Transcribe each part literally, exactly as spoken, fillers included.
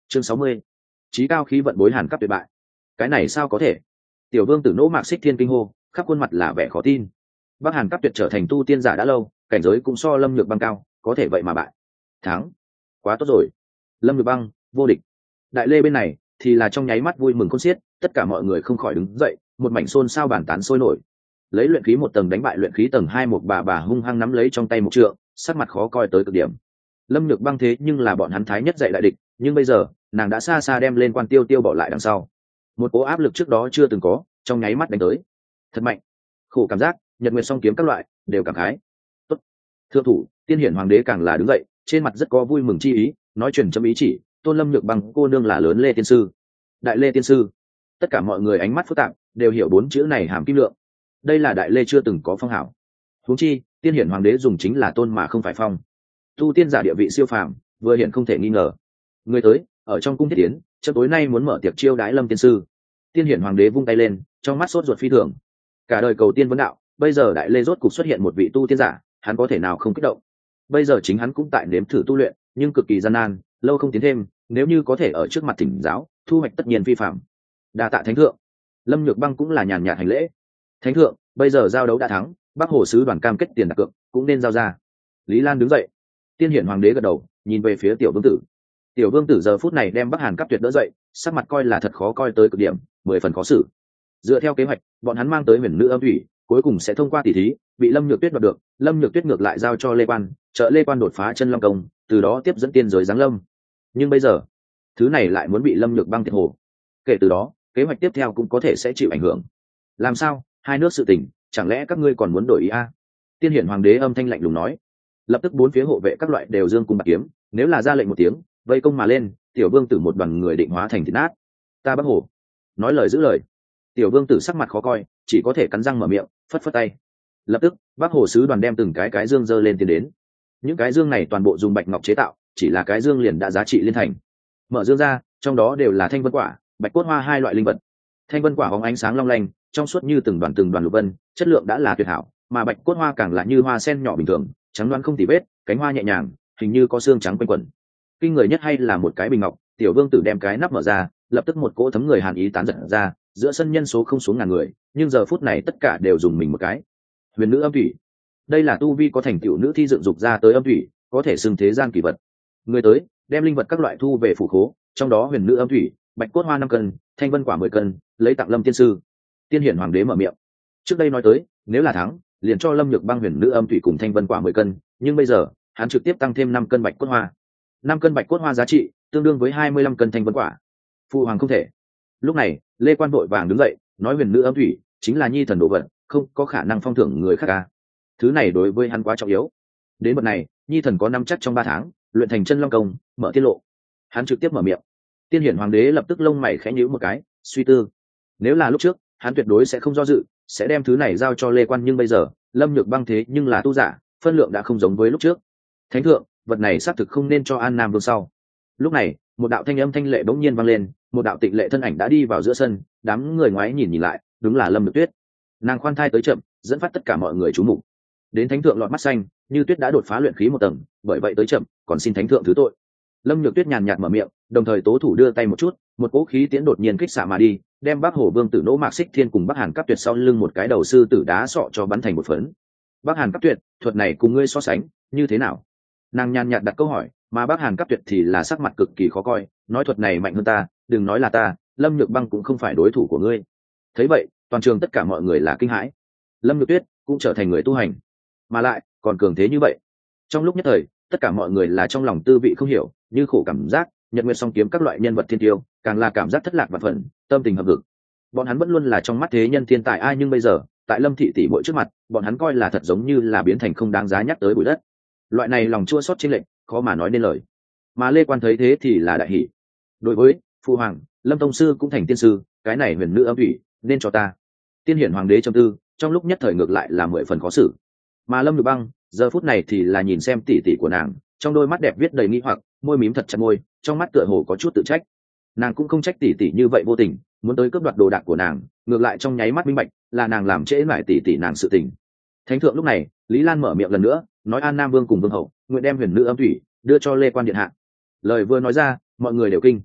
chương sáu mươi, trí cao khí vận bối hàn cấp tuyệt bại. Cái này sao có thể? Tiểu vương tử nỗ mạc xích thiên kinh hô, khắp khuôn mặt là vẻ khó tin. Bắc hàn cấp tuyệt trở thành tu tiên giả đã lâu, cảnh giới cũng so lâm nhược băng cao, có thể vậy mà bại. Thắng, quá tốt rồi. Lâm nhược băng vô địch. Đại lê bên này thì là trong nháy mắt vui mừng khôn xiết, tất cả mọi người không khỏi đứng dậy, một mảnh xôn xao bàn tán sôi nổi. Lấy luyện khí một tầng đánh bại luyện khí tầng hai, một bà bà hung hăng nắm lấy trong tay một trượng, sắc mặt khó coi tới cực điểm. Lâm nhược băng thế nhưng là bọn hắn thái nhất dạy đại địch, nhưng bây giờ nàng đã xa xa đem lên quan tiêu tiêu bỏ lại đằng sau. Một cỗ áp lực trước đó chưa từng có trong nháy mắt đánh tới, thật mạnh. Khổ cảm giác, nhật nguyệt song kiếm các loại đều cảm khái. Tốt. Thượng thủ Tiên Hiển hoàng đế càng là đứng dậy, trên mặt rất có vui mừng chi ý, nói truyền chấm ý chỉ, tôn Lâm nhược băng cô nương là lớn Lê tiên sư, đại Lê tiên sư. Tất cả mọi người ánh mắt phức tạp, đều hiểu bốn chữ này hàm kim lượng. Đây là đại Lê chưa từng có phong hảo. Huống chi Tiên Hiển hoàng đế dùng chính là tôn mà không phải phong. Tu tiên giả địa vị siêu phàm, vừa hiện không thể nghi ngờ. Người tới ở trong cung thiết tiến, chợ tối nay muốn mở tiệc chiêu đái Lâm tiên sư. Tiên Hiển hoàng đế vung tay lên, trong mắt sốt ruột phi thường. Cả đời cầu tiên vấn đạo, bây giờ đại Lê rốt cục xuất hiện một vị tu tiên giả, hắn có thể nào không kích động? Bây giờ chính hắn cũng tại nếm thử tu luyện, nhưng cực kỳ gian nan, lâu không tiến thêm, nếu như có thể ở trước mặt thỉnh giáo, thu hoạch tất nhiên phi phạm. Đa tạ thánh thượng. Lâm nhược băng cũng là nhàn nhạt hành lễ. Thánh thượng, bây giờ giao đấu đã thắng, Bắc Hồ sứ đoàn cam kết tiền đặt cược, cũng nên giao ra. Lý Lan đứng dậy. Tiên Hiển hoàng đế gật đầu, nhìn về phía tiểu vương tử. Tiểu vương tử giờ phút này đem Bắc Hàn cấp tuyệt đỡ dậy, sắc mặt coi là thật khó coi tới cực điểm, mười phần khó xử. Dựa theo kế hoạch, bọn hắn mang tới huyền nữ âm thủy, cuối cùng sẽ thông qua tỷ thí, bị Lâm Nhược Tuyết đoạt được, Lâm Nhược Tuyết ngược lại giao cho Lê Quan, trợ Lê Quan đột phá chân long công, từ đó tiếp dẫn tiên giới giáng lâm. Nhưng bây giờ, thứ này lại muốn bị Lâm Nhược băng thiệt hồ. Kể từ đó, kế hoạch tiếp theo cũng có thể sẽ chịu ảnh hưởng. Làm sao? Hai nước sự tình, chẳng lẽ các ngươi còn muốn đổi ý a? À? Tiên Hiển hoàng đế âm thanh lạnh lùng nói. Lập tức bốn phía hộ vệ các loại đều dương cung bạc kiếm, nếu là ra lệnh một tiếng, vây công mà lên, tiểu vương tử một đoàn người định hóa thành thịt nát. Ta Bắc Hồ. Nói lời giữ lời. Tiểu vương tử sắc mặt khó coi, chỉ có thể cắn răng mở miệng, phất phất tay. Lập tức Bắc Hồ sứ đoàn đem từng cái cái dương dơ lên tiến đến. Những cái dương này toàn bộ dùng bạch ngọc chế tạo, chỉ là cái dương liền đã giá trị liên thành. Mở dương ra, trong đó đều là thanh vân quả, bạch cốt hoa hai loại linh vật. Thanh vân quả bóng ánh sáng long lanh, trong suốt như từng đoàn từng đoàn lục vân, chất lượng đã là tuyệt hảo, mà bạch cốt hoa càng là như hoa sen nhỏ bình thường, trắng đoán không tì vết, cánh hoa nhẹ nhàng, hình như có xương trắng quanh quẩn. Kinh người nhất hay là một cái bình ngọc, tiểu vương tử đem cái nắp mở ra, lập tức một cỗ thấm người hàn ý tán giật ra, giữa sân nhân số không xuống ngàn người, nhưng giờ phút này tất cả đều dùng mình một cái. Huyền nữ âm thủy, đây là tu vi có thành tựu nữ thi dựng dục ra tới âm thủy, có thể xưng thế gian kỳ vật. Người tới đem linh vật các loại thu về phủ khố, trong đó huyền nữ âm thủy, bạch cốt hoa năm cân, thanh vân quả mười cân, lấy tặng Lâm tiên sư. Tiên Hiển hoàng đế mở miệng. Trước đây nói tới, nếu là thắng, liền cho Lâm Nhược băng huyền nữ âm thủy cùng thanh vân quả mười cân, nhưng bây giờ hắn trực tiếp tăng thêm năm cân bạch cốt hoa. Năm cân bạch cốt hoa giá trị tương đương với hai mươi lăm cân thanh vân quả. Phụ hoàng không thể. Lúc này Lê Quan vội vàng đứng dậy, nói huyền nữ âm thủy chính là nhi thần đồ vật, không có khả năng phong thưởng người khác ca. Thứ này đối với hắn quá trọng yếu. Đến bậc này, nhi thần có năm chắc trong ba tháng luyện thành chân long công, mở tiết lộ. Hắn trực tiếp mở miệng. Tiên Hiển hoàng đế lập tức lông mày khẽ nhíu một cái, suy tư. Nếu là lúc trước, hắn tuyệt đối sẽ không do dự, sẽ đem thứ này giao cho Lê Quan, nhưng bây giờ Lâm Nhược băng thế nhưng là tu giả, phân lượng đã không giống với lúc trước. Thánh thượng, vật này xác thực không nên cho An Nam Vương sau. Lúc này một đạo thanh âm thanh lệ bỗng nhiên vang lên, một đạo tịnh lệ thân ảnh đã đi vào giữa sân, đám người ngoái nhìn nhìn lại, đúng là Lâm Nhược Tuyết. Nàng khoan thai tới chậm, dẫn phát tất cả mọi người chú mục. Đến thánh thượng lọt mắt xanh, như tuyết đã đột phá luyện khí một tầng, bởi vậy tới chậm, còn xin thánh thượng thứ tội. Lâm Nhược Tuyết nhàn nhạt mở miệng, đồng thời tố thủ đưa tay một chút, một cỗ khí tiễn đột nhiên kích xạ mà đi, đem Bắc Hồ Vương tử Nỗ Mạc Xích Thiên cùng Bắc Hàn Cấp Tuyệt sau lưng một cái đầu sư tử đá sọ cho bắn thành một phấn. Bắc Hàn Cấp Tuyệt, thuật này cùng ngươi so sánh, như thế nào? Nàng nhàn nhạt đặt câu hỏi, mà Bắc Hàn Cấp Tuyệt thì là sắc mặt cực kỳ khó coi, nói thuật này mạnh hơn ta, đừng nói là ta, Lâm Nhược băng cũng không phải đối thủ của ngươi. Thấy vậy, toàn trường tất cả mọi người là kinh hãi. Lâm Nhược Tuyết cũng trở thành người tu hành, mà lại còn cường thế như vậy. Trong lúc nhất thời, tất cả mọi người là trong lòng tư vị không hiểu, như khổ cảm giác, nhật nguyệt song kiếm các loại nhân vật thiên tiêu, càng là cảm giác thất lạc và phẫn, tâm tình hợp lực. Bọn hắn vẫn luôn là trong mắt thế nhân thiên tài ai, nhưng bây giờ, tại Lâm thị tỷ muội trước mặt, bọn hắn coi là thật giống như là biến thành không đáng giá nhắc tới bụi đất. Loại này lòng chua xót chênh lệch, khó mà nói nên lời. Mà Lê Quan thấy thế thì là đại hỉ. Đối với Phu hoàng, Lâm tông sư cũng thành tiên sư, cái này huyền nữ âm thủy nên cho ta. Tiên Hiển hoàng đế trầm tư, trong lúc nhất thời ngược lại là mười phần khó xử. Mà Lâm Nhược băng giờ phút này thì là nhìn xem tỷ tỷ của nàng, trong đôi mắt đẹp viết đầy nghi hoặc, môi mím thật chặt môi, trong mắt tựa hồ có chút tự trách. Nàng cũng không trách tỷ tỷ như vậy vô tình, muốn tới cướp đoạt đồ đạc của nàng, ngược lại trong nháy mắt minh bạch là nàng làm trễ lại tỷ tỷ nàng sự tình. Thánh thượng lúc này, Lý Lan mở miệng lần nữa, nói An Nam Vương cùng Vương hậu nguyện đem huyền nữ âm thủy đưa cho Lê Quan điện hạ. Lời vừa nói ra, mọi người đều kinh.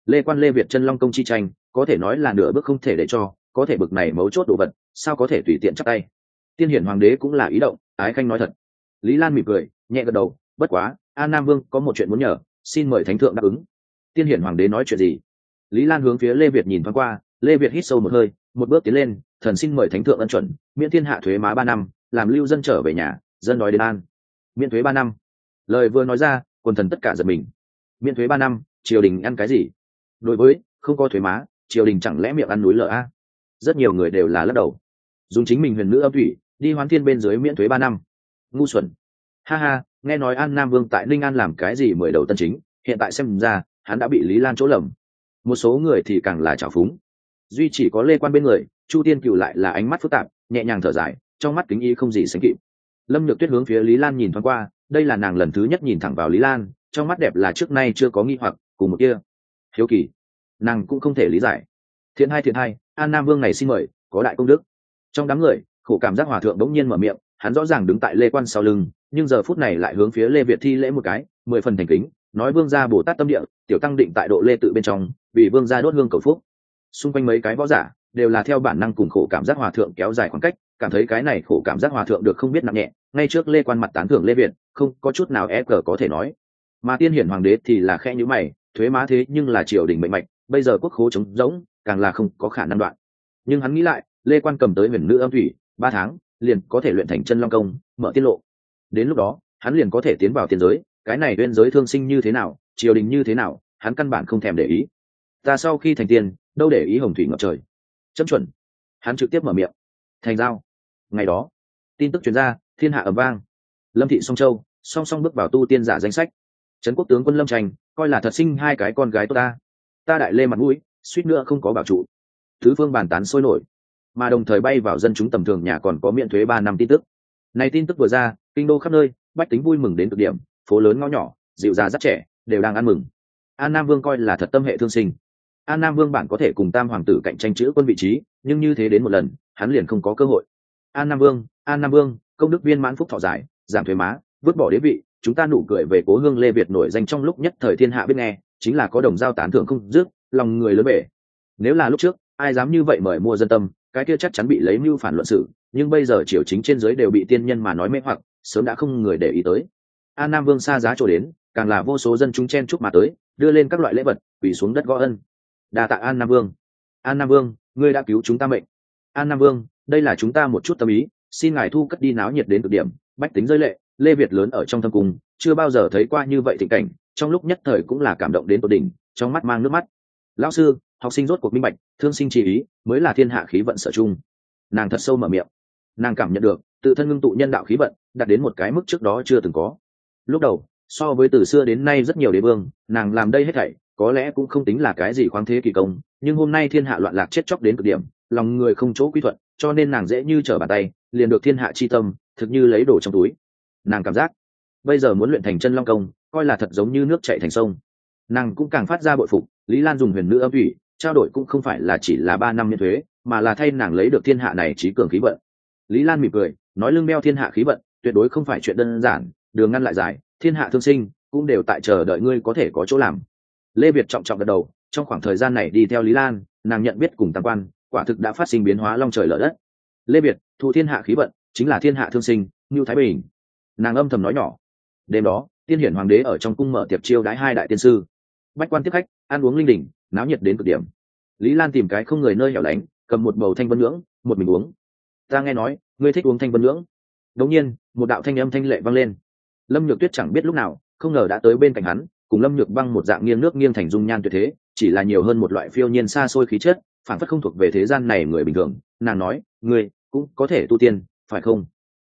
Lê Quan Lê Việt chân long công chi tranh có thể nói là nửa bước không thể để cho, có thể bực này mấu chốt đồ vật sao có thể tùy tiện chắc tay. Tiên hiển hoàng đế cũng là ý động, ái khanh nói thật. Lý Lan mỉm cười nhẹ gật đầu, bất quá An Nam Vương có một chuyện muốn nhờ, xin mời thánh thượng đáp ứng. Tiên hiển hoàng đế nói chuyện gì? Lý Lan hướng phía Lê Việt nhìn thoáng qua. Lê Việt hít sâu một hơi, một bước tiến lên, thần xin mời thánh thượng ân chuẩn miễn thiên hạ thuế má ba năm, làm lưu dân trở về nhà, dân đói đến an. Miễn thuế ba năm. Lời vừa nói ra, quần thần tất cả giật mình. Miễn thuế ba năm, triều đình ăn cái gì? Đối với không có thuế má, triều đình chẳng lẽ miệng ăn núi lở a? Rất nhiều người đều là lắc đầu. Dùng chính mình huyền nữ âm thủy đi hoán thiên bên dưới miễn thuế ba năm. Ngu xuẩn. Ha ha, nghe nói An Nam Vương tại Ninh An làm cái gì mười đầu tân chính, hiện tại xem ra hắn đã bị Lý Lan chỗ lầm. Một số người thì càng là trào phúng. Duy chỉ có Lê Quan bên người, Chu Tiên Cửu lại là ánh mắt phức tạp, nhẹ nhàng thở dài, trong mắt kính ý không gì sánh kịp. Lâm Nhược Tuyết hướng phía Lý Lan nhìn thoáng qua, đây là nàng lần thứ nhất nhìn thẳng vào Lý Lan, trong mắt đẹp là trước nay chưa có nghi hoặc, cùng một kia hiếu kỳ, nàng cũng không thể lý giải. Thiện hai thiện hai, An Nam Vương này xin mời, có đại công đức. Trong đám người, Khổ Cảm Giác hòa thượng đống nhiên mở miệng, hắn rõ ràng đứng tại Lê Quan sau lưng, nhưng giờ phút này lại hướng phía Lê Việt thi lễ một cái, mười phần thành kính, nói vương gia Bồ Tát tâm địa, tiểu tăng định tại độ Lê tự bên trong, vì vương gia đốt hương cầu phúc. Xung quanh mấy cái võ giả đều là theo bản năng cùng Khổ Cảm Giác hòa thượng kéo dài khoảng cách, cảm thấy cái này Khổ Cảm Giác hòa thượng được không biết nặng nhẹ, ngay trước Lê Quan mặt tán thưởng Lê Việt, không có chút nào e cờ có thể nói. Mà Tiên hiển hoàng đế thì là khẽ nhíu mày, thuế má thế nhưng là triều đình mệnh mạch, bây giờ quốc khố trống rỗng, càng là không có khả năng đoạn. Nhưng hắn nghĩ lại, Lê Quan cầm tới huyền nữ âm thủy, ba tháng liền có thể luyện thành chân long công, mở tiết lộ. Đến lúc đó, hắn liền có thể tiến vào tiên giới, cái này bên giới thương sinh như thế nào, triều đình như thế nào, hắn căn bản không thèm để ý. Ta sau khi thành tiên, đâu để ý hồng thủy ngập trời. Chấm chuẩn. Hắn trực tiếp mở miệng. Thành giao. Ngày đó, tin tức truyền ra, thiên hạ ầm vang. Lâm thị Song Châu song song bước vào tu tiên giả danh sách. Trấn quốc tướng quân Lâm Tranh coi là thật sinh hai cái con gái tốt ta. Ta đại lê mặt mũi, suýt nữa không có bảo trụ. Thứ phương bàn tán sôi nổi, mà đồng thời bay vào dân chúng tầm thường nhà còn có miễn thuế ba năm tin tức. Này tin tức vừa ra, kinh đô khắp nơi, bách tính vui mừng đến cực điểm, phố lớn ngõ nhỏ, dịu già rất trẻ, đều đang ăn mừng. An Nam Vương coi là thật tâm hệ thương sinh. An Nam Vương bản có thể cùng Tam hoàng tử cạnh tranh chữ quân vị trí, nhưng như thế đến một lần, hắn liền không có cơ hội. An Nam Vương, An Nam Vương, công đức viên mãn phúc thọ giải, giảm thuế má, vứt bỏ đế vị, chúng ta nụ cười về cố hương Lê Việt nổi danh trong lúc nhất thời thiên hạ biết nghe, chính là có đồng giao tán thưởng không dứt, lòng người lớn bể. Nếu là lúc trước, ai dám như vậy mời mua dân tâm, cái kia chắc chắn bị lấy mưu phản luận sự, nhưng bây giờ triều chính trên dưới đều bị tiên nhân mà nói mê hoặc, sớm đã không người để ý tới. An Nam Vương xa giá trổ đến, càng là vô số dân chúng chen chúc mà tới, đưa lên các loại lễ vật, quỳ xuống đất gõ ân. Đa tạ An Nam Vương. An Nam Vương, ngươi đã cứu chúng ta mệnh. An Nam Vương, đây là chúng ta một chút tâm ý, xin ngài thu cất đi náo nhiệt đến cực điểm, bách tính rơi lệ. Lê Việt lớn ở trong thâm cung, chưa bao giờ thấy qua như vậy tình cảnh, trong lúc nhất thời cũng là cảm động đến tột đỉnh, trong mắt mang nước mắt. Lão sư, học sinh rốt cuộc minh bạch, thương sinh chỉ ý mới là thiên hạ khí vận sở chung. Nàng thật sâu mở miệng, nàng cảm nhận được tự thân ngưng tụ nhân đạo khí vận đạt đến một cái mức trước đó chưa từng có. Lúc đầu, so với từ xưa đến nay rất nhiều đế vương, nàng làm đây hết thảy có lẽ cũng không tính là cái gì khoáng thế kỳ công, nhưng hôm nay thiên hạ loạn lạc chết chóc đến cực điểm, lòng người không chỗ quy thuận, cho nên nàng dễ như trở bàn tay liền được thiên hạ chi tâm, thực như lấy đồ trong túi. Nàng cảm giác bây giờ muốn luyện thành chân long công, coi là thật giống như nước chảy thành sông. Nàng cũng càng phát ra bội phục, Lý Lan dùng huyền nữ âm thủy trao đổi cũng không phải là chỉ là ba năm miễn thuế, mà là thay nàng lấy được thiên hạ này trí cường khí vận. Lý Lan mỉm cười nói, lưng đeo thiên hạ khí vận tuyệt đối không phải chuyện đơn giản, đường ngăn lại dài, thiên hạ thương sinh cũng đều tại chờ đợi ngươi có thể có chỗ làm. Lê Việt trọng trọng gật đầu, trong khoảng thời gian này đi theo Lý Lan, nàng nhận biết cùng tam quan quả thực đã phát sinh biến hóa long trời lở đất. Lê Việt thu thiên hạ khí vận chính là thiên hạ thương sinh, Ngưu Thái Bình. Nàng âm thầm nói nhỏ. Đêm đó, tiên hiển hoàng đế ở trong cung mở tiệc chiêu đãi hai đại tiên sư, bách quan tiếp khách, ăn uống linh đình, náo nhiệt đến cực điểm. Lý Lan tìm cái không người nơi hẻo lánh, cầm một bầu thanh vân nhưỡng, một mình uống. Ta nghe nói ngươi thích uống thanh vân nhưỡng. Đống nhiên, một đạo thanh âm thanh lệ vang lên. Lâm Nhược Tuyết chẳng biết lúc nào, không ngờ đã tới bên cạnh hắn, cùng Lâm Nhược Băng một dạng nghiêng nước nghiêng thành dung nhan tuyệt thế, chỉ là nhiều hơn một loại phiêu nhiên xa xôi khí chất, phản phất không thuộc về thế gian này người bình thường. Nàng nói, ngươi cũng có thể tu tiên, phải không?